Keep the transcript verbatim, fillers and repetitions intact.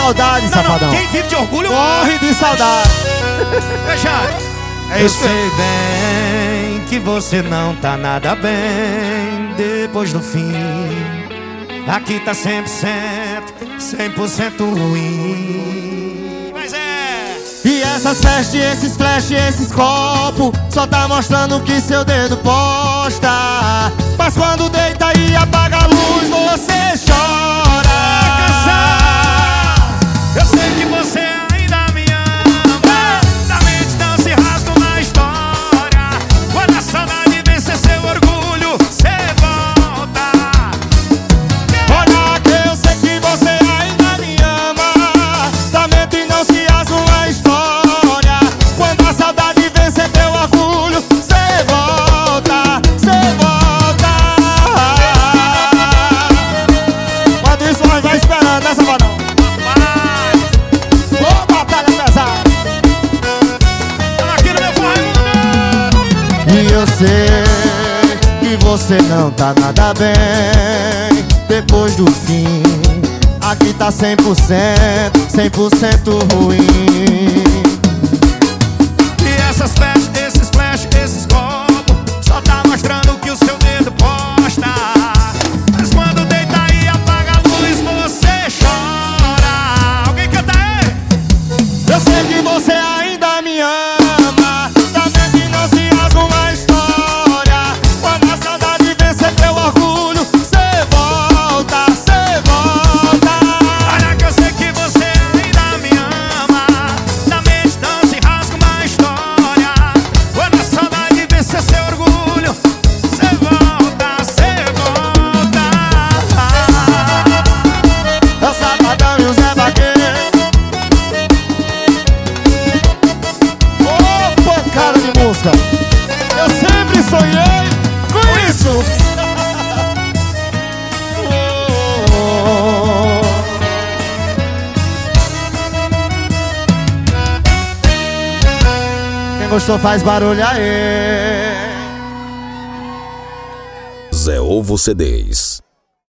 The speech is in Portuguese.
saudade, não, safadão. Não, quem vive de orgulho morre de saudade. Fecha. É Eu isso. sei bem que você não tá nada bem depois do fim. Aqui tá cem por cento, cem por cento ruim. Mas é. E essas festas, esses flash, esses copos só tá mostrando que seu dedo posta. Mas quando deita e apaga a luz, você chora. Eu sei que você ainda me ama. Da mente não se rasga uma história. Quando a saudade vencer seu orgulho, cê volta. Olha que eu sei que você ainda me ama. Da mente não se rasga uma história. Quando a saudade vencer teu orgulho, cê volta, cê volta. Quando isso nós vai esperando, né, safadão? Ô, batalha pesada. Aqui no meu Raimundo. E eu sei que você não tá nada bem depois do fim. Aqui tá cem por cento, cem por cento ruim. E essas flash, esses flash, esses copos só tá mostrando que o seu dedo posta. Mas quando deita e apaga a luz, você chora. Alguém canta aí? Eu sei que você ainda me ama. Da mente não se rasga uma história. Quando a saudade vencer teu orgulho, cê volta, cê volta. Olha que eu sei que você ainda me ama. Da mente não se rasga uma história. Quando a saudade vencer seu orgulho, cê volta, cê volta. É o Safadão e o Zé Vaqueiro. Ô, pancada de música. Eu sempre sonhei com isso. Quem gostou faz barulho aí. Zé Ovo C Ds.